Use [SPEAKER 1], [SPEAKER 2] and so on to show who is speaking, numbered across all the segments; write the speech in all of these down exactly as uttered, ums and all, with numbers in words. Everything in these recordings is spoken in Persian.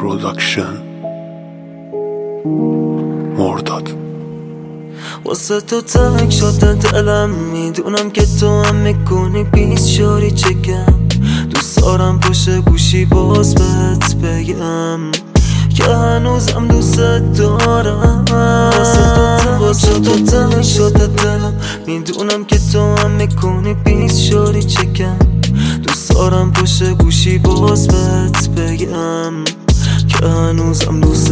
[SPEAKER 1] پروداکشن. مرداد.
[SPEAKER 2] واسه تو تنگ شده دلم، میدونم که تو هم میکنی بیس شوری چکم. دوست دارم پشت گوشی باز بهت بگم که هنوزم دوست دارم. واسه تو تنگ شده دلم، میدونم که تو هم میکنی بیس شوری چکم. دوست دارم پشت گوشی باز بهت بگم که هنوزم دوست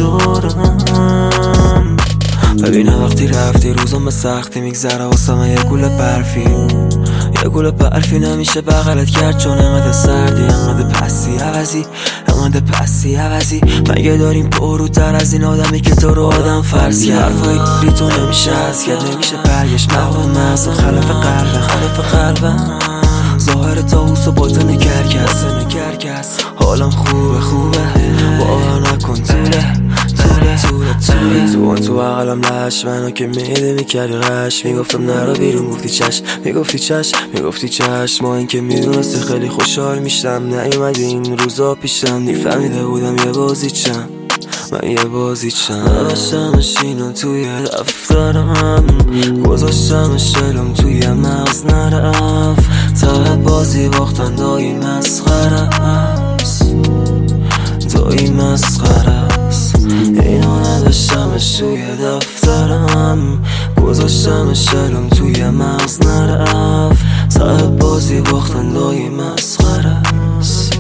[SPEAKER 2] دارم.
[SPEAKER 3] ببینم وقتی رفتی روزم به سختی میگذره واسه من یه گل برفی. یه گل برفی نمیشه بغلت کرد چون انقدر سردی، انقدر پسی عوضی، انقدر پسی عوضی. مگه داریم پروتر از این آدمی که تو رو آدم فرض کرد؟ حرفای بی تو نمیشه از کرد، نمیشه برگشت مغرم مغزم خلف قلبم، خلف قلبم. ظاهر تاوس و باطن کرکس، کرکس. حالم خوبه خوبه باور نکن طوله طوله طوله طوله تو اون تو عقلم لش منو که میده میکردی غش. میگفتم نرو بیرون گفتی چش، میگفتی چش، میگفتی چش. ما این که میدونستی خیلی خوشحال میشم نیومدی این روزا پیشم. نیفهمیده بودم یه بازی چم، من یه بازی چم. نوشتمش اینو توی دفترم، گذاشتمش دلم توی مغز نرفت. ته بازی باختن دایی مسخره است، دایی مسخره است. اینو نداشتمش توی دفترم، گذاشتمش دلم توی مغز نرفت. ته بازی باختن دایی مسخره است،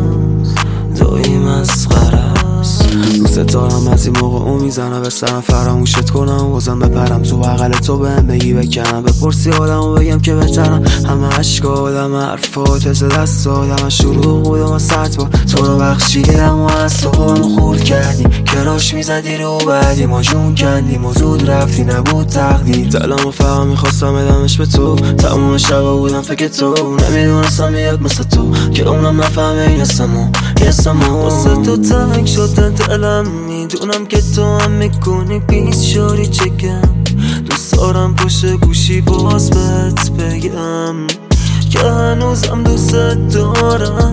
[SPEAKER 3] دایی مسخره است. دوست دارم از این موقع اون میزنم به سرم فراموشت کنم بازم بپرم تو بغل تو بهم بگی بکنم. بپرسی آدم و بگم که بهترم. همه عشق آدم حرفات از دست آدم شروع بودم و ست با تو رو بخشیدم و از تو هم خورد کردی. کراش میزدی رو بعدی ما جون کندیم و زود رفتی نبود تقدیر. دلم و فقط میخواستم بدمش به تو، تموم شبا بودم فکر تو. نمیدونستم میاد مثل تو که اونم نفهمه این اسمو اسمو.
[SPEAKER 2] واسه تو تنگ شده دلم، میدونم که تو هم میکنی بیس شوری چکم. دوست دارم پشت گوشی باز بهت بگم که هنوزم دوست دارم.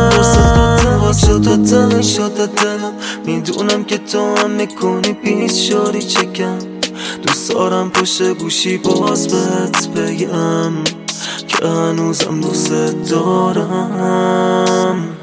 [SPEAKER 2] واسه تو تنگ شده دلم، میدونم که تو هم میکنی بیس شوری چکم. دوست دارم پشت گوشی باز بهت بگم که هنوزم دوست دارم.